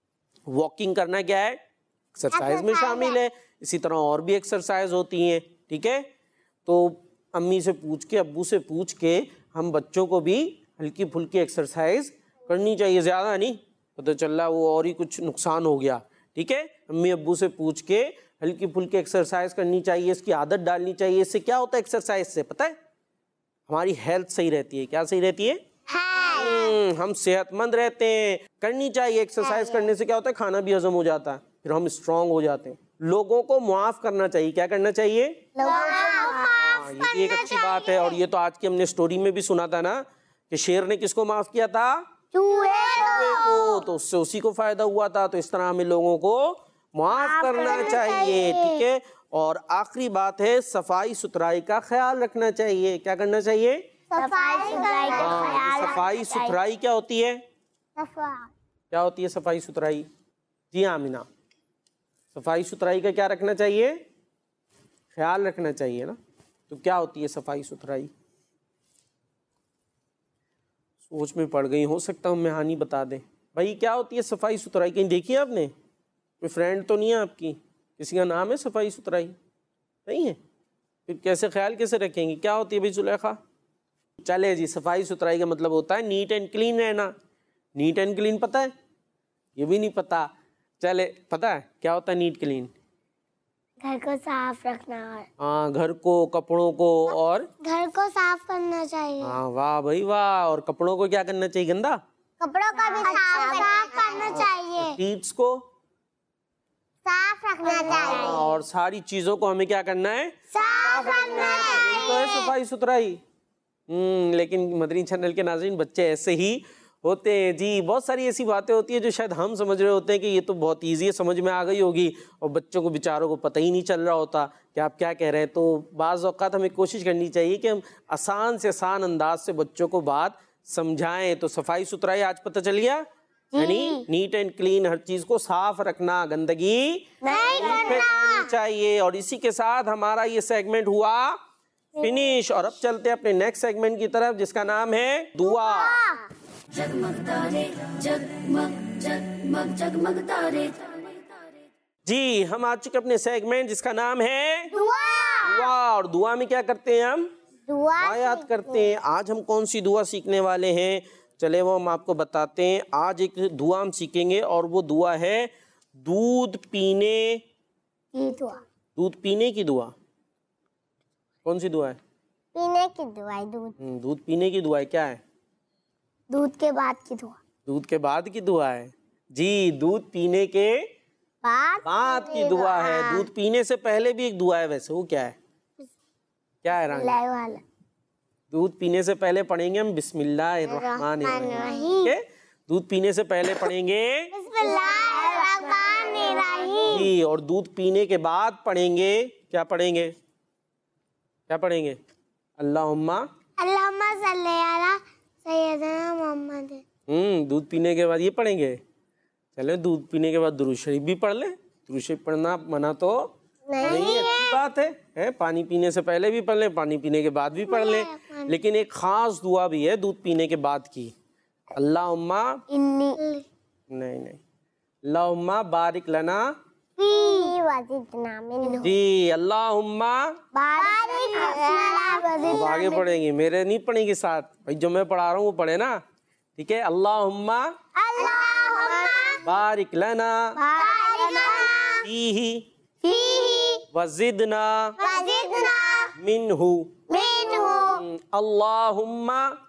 واکنگ کرنا کیا ہے؟ ایکسرسائز میں شامل ہے۔ اسی طرح اور بھی ایکسرسائز ہوتی ہیں، ٹھیک ہے؟ تو امی سے پوچھ کے ابو سے پوچھ کے ہم بچوں کو بھی ہلکی پھلکی ایکسرسائز کرنی چاہیے، زیادہ نہیں، پتہ چل رہا وہ اور ہی کچھ نقصان ہو گیا، ٹھیک ہے؟ امی ابو سے پوچھ کے ہلکی پھلکی ایکسرسائز کرنی چاہیے، اس کی عادت ڈالنی چاہیے۔ اس سے کیا ہوتا ہے ایکسرسائز سے؟ پتہ ہے ہماری ہیلتھ صحیح رہتی ہے۔ کیا صحیح رہتی ہے؟ ہم صحت مند رہتے ہیں۔ کرنی چاہیے ایکسرسائز، کرنے سے کیا ہوتا ہے کھانا بھی ہضم ہو جاتا ہے، پھر ہم اسٹرانگ ہو جاتے ہیں۔ لوگوں کو معاف کرنا چاہیے۔ کیا کرنا چاہیے؟ یہ بھی ایک اچھی بات ہے، اور یہ تو آج کی ہم نے سٹوری میں بھی سنا تھا نا کہ شیر نے کس کو معاف کیا تھا؟ چوہے کو، تو اس سے اسی کو فائدہ ہوا تھا۔ تو اس طرح ہمیں لوگوں کو معاف کرنا چاہیے، ٹھیک ہے؟ اور آخری بات ہے صفائی ستھرائی کا خیال رکھنا چاہیے۔ کیا کرنا چاہیے؟ صفائی ستھرائی کیا ہوتی ہے؟ کیا ہوتی ہے صفائی ستھرائی؟ جی آمینہ، صفائی ستھرائی کا کیا رکھنا چاہیے؟ خیال رکھنا چاہیے نا۔ تو کیا ہوتی ہے صفائی ستھرائی؟ سوچ میں پڑ گئی، ہو سکتا ہوں میہانی بتا دیں۔ بھائی کیا ہوتی ہے صفائی ستھرائی؟ کہیں دیکھی ہے آپ نے؟ کوئی فرینڈ تو نہیں ہے آپ کی کسی کا نام ہے صفائی ستھرائی؟ نہیں ہے؟ پھر کیسے خیال کیسے رکھیں گے؟ کیا ہوتی ہے بھائی زلیخا؟ چلے جی، صفائی ستھرائی کا مطلب ہوتا ہے نیٹ اینڈ کلین رہنا۔ نیٹ اینڈ کلین پتہ ہے؟ یہ بھی نہیں پتہ؟ چلے پتہ ہے کیا ہوتا ہے نیٹ کلین؟ گھر کو صاف رکھنا، ہاں، گھر کو، کپڑوں کو، اور گھر کو صاف کرنا چاہیے۔ ہاں واہ بھائی واہ۔ اور کپڑوں کو کیا کرنا چاہیے؟ گندا؟ کپڑوں کا بھی صاف کرنا چاہیے، ٹیٹس کو صاف رکھنا چاہیے، اور ساری چیزوں کو ہمیں کیا کرنا ہے؟ صاف رکھنا یہی تو ہے صفائی ستھرائی۔ ہوں لیکن مدنی چینل کے ناظرین بچے ایسے ہی ہوتے ہیں جی، بہت ساری ایسی باتیں ہوتی ہیں جو شاید ہم سمجھ رہے ہوتے ہیں کہ یہ تو بہت ایزی ہے، سمجھ میں آ گئی ہوگی، اور بچوں کو بیچاروں کو پتہ ہی نہیں چل رہا ہوتا کہ آپ کیا کہہ رہے ہیں۔ تو بعض اوقات ہمیں کوشش کرنی چاہیے کہ ہم آسان سے آسان انداز سے بچوں کو بات سمجھائیں۔ تو صفائی ستھرائی آج پتہ چل گیا، یعنی نیٹ اینڈ کلین، ہر چیز کو صاف رکھنا، گندگی نہیں پھیلانا چاہیے۔ اور اسی کے ساتھ ہمارا یہ سیگمنٹ ہوا فنش، اور اب چلتے ہیں اپنے نیکسٹ سیگمنٹ کی طرف جس کا نام ہے دعا۔ جگمگ تارے جگمگ جگمگ جگمگ تارے۔ جی ہم آ چکے اپنے سیگمنٹ جس کا نام ہے دعا، اور دعا میں کیا کرتے ہیں ہم؟ دعا یاد کرتے ہیں۔ آج ہم کون سی دعا سیکھنے والے ہیں؟ چلے وہ ہم آپ کو بتاتے ہیں۔ آج ایک دعا ہم سیکھیں گے، اور وہ دعا ہے دودھ پینے کی دعا۔ دودھ پینے کی دعا۔ کون سی دعا ہے؟ پینے کی دعا ہے، دودھ دودھ پینے کی دعا ہے۔ کیا ہے؟ دودھ کے بعد کی دعا۔ دودھ کے بعد کی دعا ہے جی، دودھ پینے کے بعد کی دعا ہے۔ دودھ پینے سے پہلے بھی ایک دعا ہے، ویسے وہ کیا ہے؟ کیا ہے رانی؟ دودھ پینے سے پہلے پڑھیں گے ہم بسم اللہ الرحمن الرحیم۔ دودھ پینے سے پہلے پڑھیں گے بسم اللہ الرحمن الرحیم جی، اور دودھ پینے کے بعد پڑھیں گے کیا پڑھیں گے؟ کیا پڑھیں گے؟ اللہم اللہم صلی علی سیدنا محمد۔ ہوں دودھ پینے کے بعد یہ پڑھیں گے۔ چلے دودھ پینے کے بعد درود شریف بھی پڑھ لیں۔ درود شریف پڑھنا منع تو نہیں، اچھی بات ہے، پانی پینے سے پہلے بھی پڑھ لیں، پانی پینے کے بعد بھی پڑھ لیں، لیکن ایک خاص دعا بھی ہے دودھ پینے کے بعد کی۔ اللہم نہیں نہیں اللہم بارک لنا فی وزدنا منہ۔ جی اللہم بارک لنا اب وزدنا آگے پڑھیں گے، میرے نہیں پڑھیں گے ساتھ بھائی، جو میں پڑھا رہا ہوں وہ پڑھے نا، ٹھیک ہے؟ اللہم اللہم بارک لنا بارک لنا فیہ فی وزدنا وزدنا منہ منہ۔ اللہم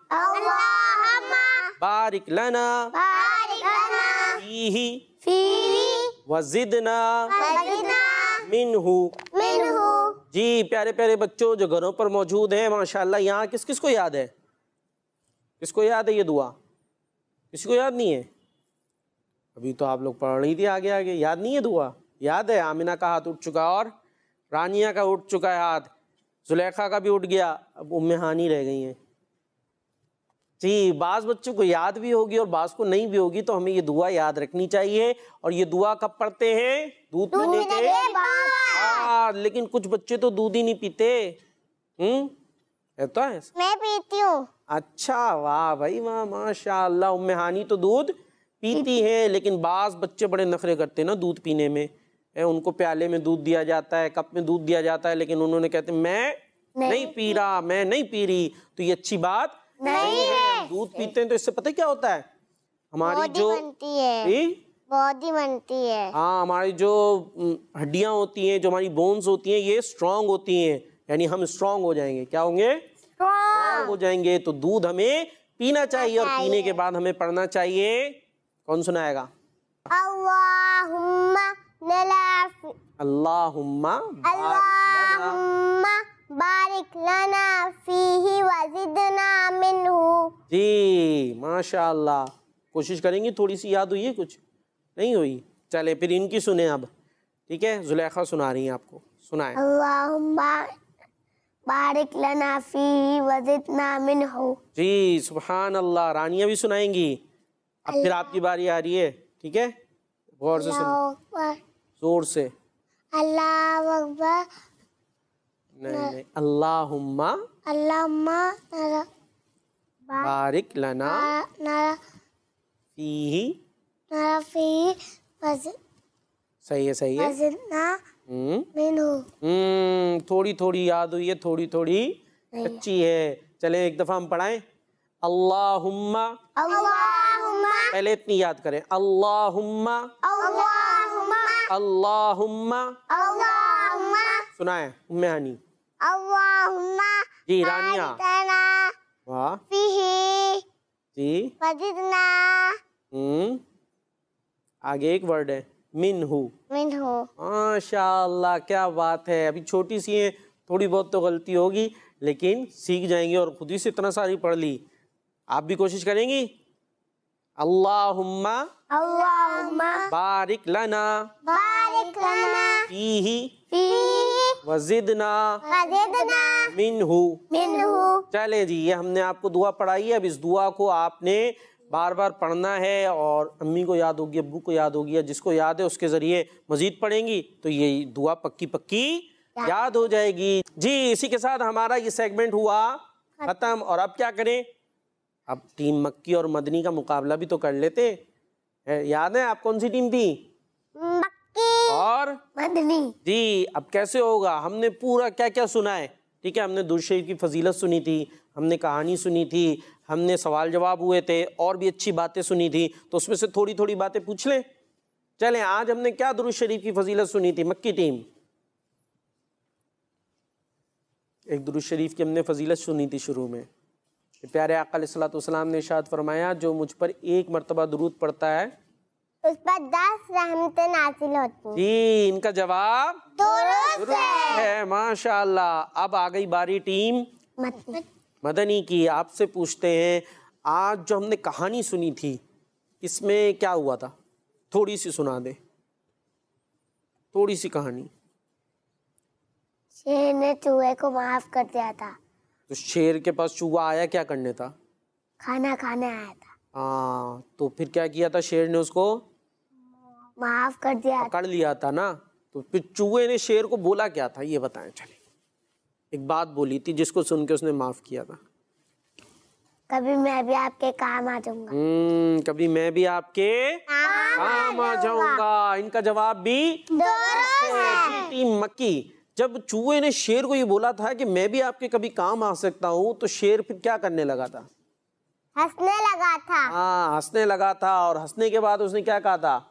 اللہم بارک لنا بارک لنا فیہ فی وزدنا وزدنا منہ۔ منہ۔ جی پیارے پیارے بچوں جو گھروں پر موجود ہیں ماشاءاللہ، یہاں کس کس کو یاد ہے؟ کس کو یاد ہے یہ دعا؟ کسی کو یاد نہیں ہے؟ ابھی تو آپ لوگ پڑھ رہی تھی آگے آگے، یاد نہیں ہے دعا؟ یاد ہے؟ آمینہ کا ہاتھ اٹھ چکا، اور رانیہ کا اٹھ چکا ہے ہاتھ، زلیخا کا بھی اٹھ گیا، اب ام ہانی رہ گئی ہیں۔ جی بعض بچوں کو یاد بھی ہوگی اور بعض کو نہیں بھی ہوگی، تو ہمیں یہ دعا یاد رکھنی چاہیے۔ اور یہ دعا کب پڑھتے ہیں؟ دودھ پینے کے بعد۔ لیکن کچھ بچے تو دودھ ہی نہیں پیتے، ہوں ایسا ہے؟ میں پیتی ہوں۔ اچھا واہ بھائی واہ، ماشاء اللہ، ام ہانی تو دودھ پیتی ہے، لیکن بعض بچے بڑے نخرے کرتے ہیں نا دودھ پینے میں، ان کو پیالے میں دودھ دیا جاتا ہے, کپ میں دودھ دیا جاتا ہے, لیکن انہوں نے کہتے ہیں میں نہیں پی رہا, میں نہیں پی رہی, تو یہ اچھی بات نہیں ہے. دودھ پیتے ہیں تو اس سے پتہ کیا ہوتا ہے, ہماری جو باڈی بنتی ہے, ہاں ہماری جو ہڈیاں ہوتی ہیں, جو ہماری بونز ہوتی ہیں, یہ اسٹرانگ ہوتی ہیں, یعنی ہم اسٹرانگ ہو جائیں گے. کیا ہوں گے؟ اسٹرانگ ہو جائیں گے. تو دودھ ہمیں پینا چاہیے, اور پینے کے بعد ہمیں پڑھنا چاہیے. کون سنائے گا؟ اللہم اللہم اللہم بارک لنا فیہ وزدنا منہ. جی ماشاء اللہ. کوشش کریں گی, تھوڑی سی یاد ہوئی ہے, کچھ نہیں ہوئی؟ چلے پھر ان کی سنیں اب, ٹھیک ہے؟ زلیخا سنا رہی ہیں آپ کو, سنائیں. اللہم بارک لنا فیہ وزدنا منہ. جی سبحان اللہ. رانیہ بھی سنائیں گی. اب پھر آپ کی باری آ رہی ہے, ٹھیک ہے؟ غور سے سنیں, زور سے. اللہ اکبر. نہیں نہیں, اللہم اللہم بارک لنا فیہ. فیہ صحیح ہے, صحیح ہے. وزدنا ہوں منہ. ہوں تھوڑی تھوڑی یاد ہوئی ہے, تھوڑی تھوڑی اچھی ہے. چلیں ایک دفعہ ہم پڑھائیں. اللہم, اللہم پہلے اتنی یاد کریں. اللہم اللہم اللہم اللہم سنائیں ام ہانی. اللہم جی رانیہ. لنا واہ. فیہ جی وزدنا ہوں آگے ایک ورڈ ہے, منہ. منہ. ماشاء اللہ, کیا بات ہے. ابھی چھوٹی سی ہیں, تھوڑی بہت تو غلطی ہوگی, لیکن سیکھ جائیں گے, اور خود ہی سے اتنا ساری پڑھ لی. آپ بھی کوشش کریں گی. اللہم اللہم بارک لنا بارک لنا فیہ فیہ وزدنا وزدنا منہ. منہ. چلے جی, یہ ہم نے آپ کو دعا پڑھائی ہے. اب اس دعا کو آپ نے بار بار پڑھنا ہے, اور امی کو یاد ہوگی, ابو کو یاد ہوگی, یا جس کو یاد ہے اس کے ذریعے مزید پڑھیں گی تو یہ دعا پکی پکی یاد ہو جائے گی. جی اسی کے ساتھ ہمارا یہ سیگمنٹ ہوا ختم. اور اب کیا کریں, اب ٹیم مکی اور مدنی کا مقابلہ بھی تو کر لیتے. یاد ہے آپ کون سی ٹیم تھی؟ مکی اور مدنی. جی اب کیسے ہوگا, ہم نے پورا کیا کیا سنا ہے, ٹھیک ہے؟ ہم نے درود شریف کی فضیلت سنی تھی, ہم نے کہانی سنی تھی, ہم نے سوال جواب ہوئے تھے, اور بھی اچھی باتیں سنی تھی. تو اس میں سے تھوڑی تھوڑی باتیں پوچھ لیں. چلیں آج ہم نے کیا درود شریف کی فضیلت سنی تھی مکی ٹیم؟ ایک درود شریف کی ہم نے فضیلت سنی تھی شروع میں. پیارے آقا علیہ الصلوۃ والسلام نے ارشاد فرمایا, جو مجھ پر ایک مرتبہ درود پڑھتا ہے اس پر دس رحمتیں نازل ہوتی ہیں. جی ان کا جواب درست ہے. ماشاء اللہ. اب آ گئی باری ٹیم مدنی. مدنی کی. آپ سے پوچھتے ہیں, آج جو ہم نے کہانی سنی تھی اس میں کیا ہوا تھا؟ تھوڑی سی سنا دیں, تھوڑی سی کہانی. شیر نے چوہے کو معاف کر دیا تھا. تو شیر کے پاس چوہا آیا, کیا کرنے تھا؟ کھانا کھانے آیا تھا. ہاں, تو پھر کیا کیا تھا شیر نے؟ اس کو معاف کر دیا. پکڑ لیا تھا نا. تو پھر چوہے نے شیر کو بولا کیا تھا, یہ بتائیں. چلیں, ایک بات بولی تھی جس کو سن کے اس نے معاف کیا تھا. کبھی میں بھی آپ کے کام آ جاؤں گا. ہم کبھی میں بھی آپ کے کام آ جاؤں گا. ان کا جواب بھی درست ہے. ٹیم مکی. جب چوہے نے شیر کو یہ بولا تھا کہ میں بھی آپ کے کبھی کام آ سکتا ہوں, تو شیر پھر کیا کرنے لگا تھا؟ ہنسنے لگا تھا. ہاں ہنسنے لگا تھا. اور ہنسنے کے بعد اس نے کیا کہا تھا؟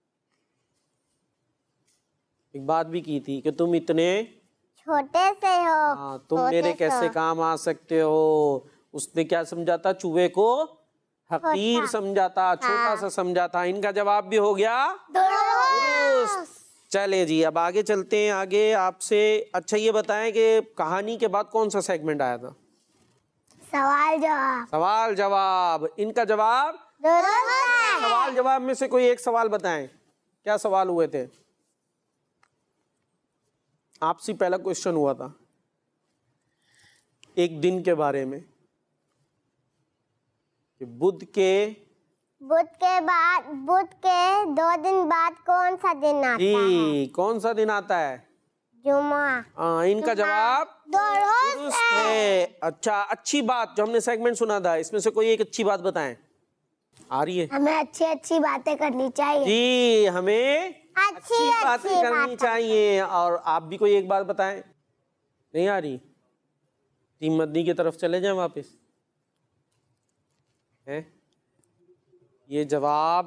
ایک بات بھی کی تھی کہ تم اتنے چھوٹے سے ہو. ہاں تم میرے کیسے کام آ سکتے ہو. اس نے کیا سمجھا تھا؟ چوہے کو حقیر سمجھا تھا, چھوٹا سا سمجھا تھا. ان کا جواب بھی ہو گیا درست. چلے جی اب آگے چلتے ہیں. آگے آپ سے اچھا یہ بتائیں کہ کہانی کے بعد کون سا سیگمنٹ آیا تھا؟ سوال جواب. سوال جواب. ان کا جواب درست ہے. سوال جواب میں سے کوئی ایک سوال بتائیں. کیا سوال ہوئے تھے؟ آپ سے پہلا کوشچن ہوا تھا ایک دن کے بارے میں کہ بدھ کے بدھ کے بعد بدھ کے دو دن بعد کون سا دن آتا ہے؟ جی کون سا دن آتا ہے؟ جمعہ. ہاں ان کا جواب درست درست ہے. اچھا اچھی بات جو ہم نے سیگمنٹ سنا تھا اس میں سے کوئی ایک اچھی بات بتائیں. آ رہی ہے؟ ہمیں اچھی اچھی باتیں کرنی چاہیے. جی ہمیں अच्छी باتیں अच्छी کرنی बात چاہیے. اور آپ بھی کوئی ایک بات بتائیں. نہیں آ رہی؟ ٹیم مدنی کی طرف چلے جائیں واپس. ہے یہ جواب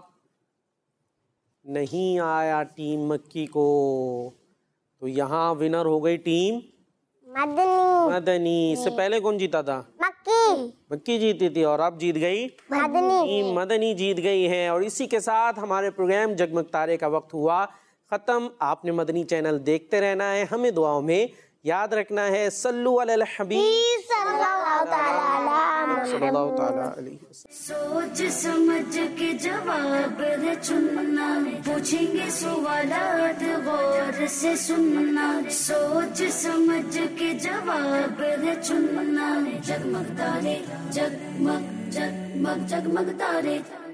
نہیں آیا ٹیم مکی کو. تو یہاں ونر ہو گئی ٹیم مدنی مدنی. اس سے پہلے کون جیتا تھا؟ مکی مکی جیتی تھی اور اب جیت گئی مدنی. ٹیم مدنی جیت گئی ہے. اور اسی کے ساتھ ہمارے پروگرام جگمگ تارے کا وقت ہوا ختم. آپ نے مدنی چینل دیکھتے رہنا ہے. ہمیں دعاؤں میں یاد رکھنا ہے. صلو علی الحبیب صلی اللہ تعالی صلی اللہ تعالی علیہ وسلم. سوچ سمجھ کے جواب ہے چننا پوچھیں گے سوالات غور سے سننا سوچ سمجھ کے جواب ہے چننا جگمگ تارے جگمگ جگمگ جگمگ تارے